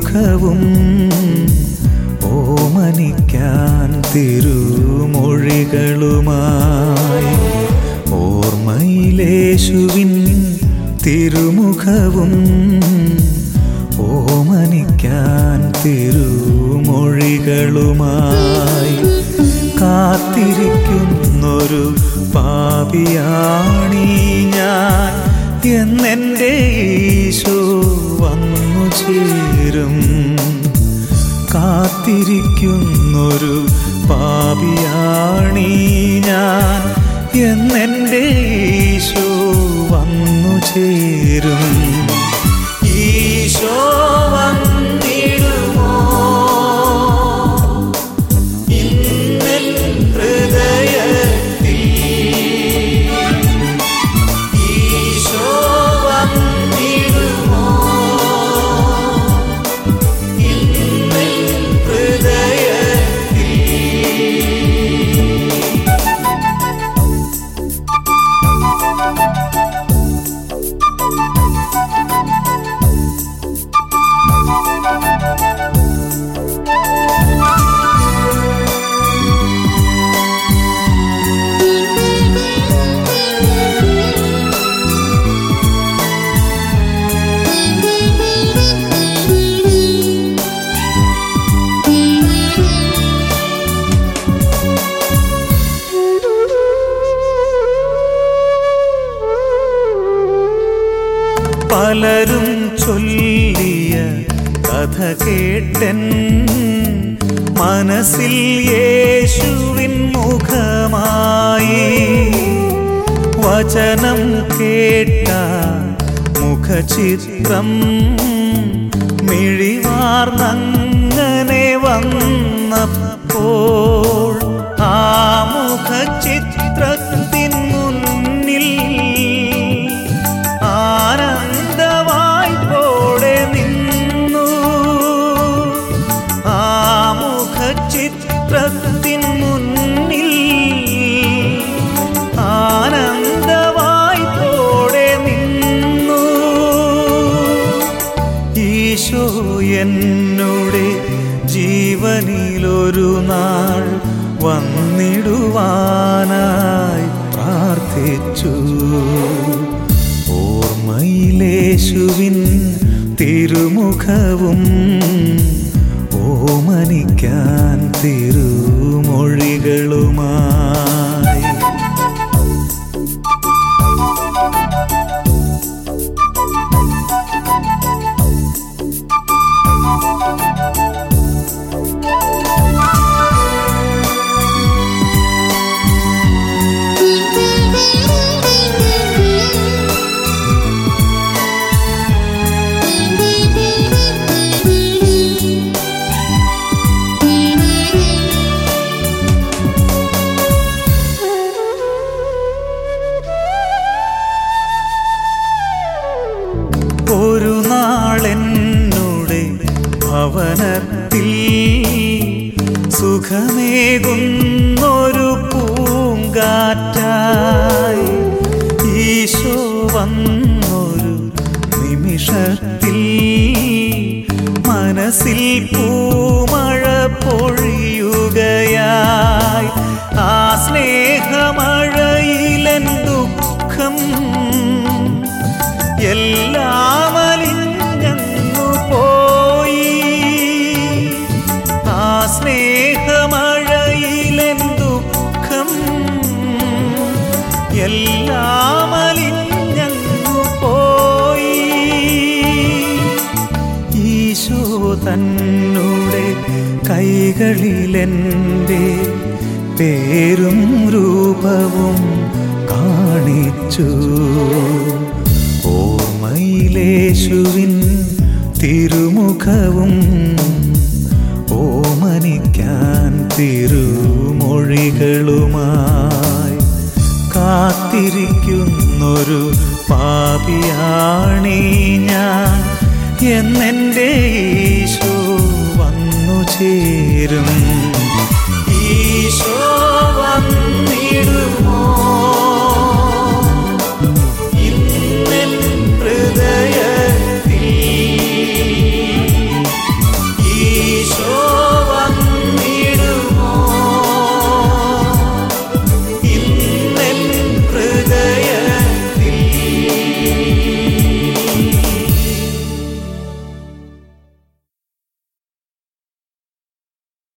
തിരുമുഖവും ഓമനിക്കാൻ തിരുമൊഴികളുമായി. ഓർമ്മയിലേശുവിൻ തിരുമുഖവും ഓമനിക്കാൻ തിരുമൊഴികളുമായി. കാത്തിരിക്കുന്നൊരു പാപിയാണീ ഞാൻ എന്നെൻ്റെ ഈശോ വന്നു ചേരും. കാത്തിരിക്കുന്നൊരു പാപിയാണീ ഞാൻ എന്നെൻ്റെ ഈശോ വന്നു ചേരും. ഈശോ വന്നിടുമോ ഇന്നെൻ ഹൃദയത്തിൽ? ഈശോ വന്നിടുമോ ഇന്നെൻ ഹൃദയത്തിൽ? പലരും ചൊല്ലിയ കഥ കേട്ടൻ മനസ്സിൽ യേശുവിൻ മുഖമായി. വചനം കേട്ട മുഖചിത്രം മിഴിവാർന്നങ്ങനെ വന്നപ്പോൾ ആ മുഖചിത്രത്തിൻ മുന്നിൽ ആനന്ദവായ്പോടെ നിന്നു. ആ മുഖചിത്രത്തിൻ മുന്നിൽ ആനന്ദവായ്പോടെ നിന്നു. ഈശോ എന്നുടെ ജീവനിലൊരു നാൾ വന്നിടുവാനായി പ്രാർത്ഥിച്ചു. ഓർമ്മയിലേശുവിൻ തിരുമുഖവും ഓമനിക്കാൻ തിരുമൊഴികളുമായി. ഒരു നാളെന്നുടെ ഭവനത്തിൽ സുഖമേകുന്നൊരു പൂങ്കാറ്റായി ഈശോ വന്നൊരു നിമിഷത്തിൽ മനസ്സിൽ പൂമഴ പൊഴിയുകയായി. ആ സ്നേഹമഴയിലെൻ ദുഃഖം എല്ലാം അലിഞ്ഞു പോയി. ആ സ്നേഹമഴയിലെൻ ദുഃഖം എല്ലാം അലിഞ്ഞു പോയി. ഈശോ തന്നുടെ കൈകളിലെൻ്റെ പേരും രൂപവും കാണിച്ചു. ഓർമ്മയിലേശുവിൻ തിരുമുഖവും ഓമനിക്കാൻ തിരുമൊഴികളുമായി. കാത്തിരിക്കുന്നൊരു പാപിയാണീ ഞാൻ എന്നെൻ്റെ ഈശോ വന്നു ചേരും.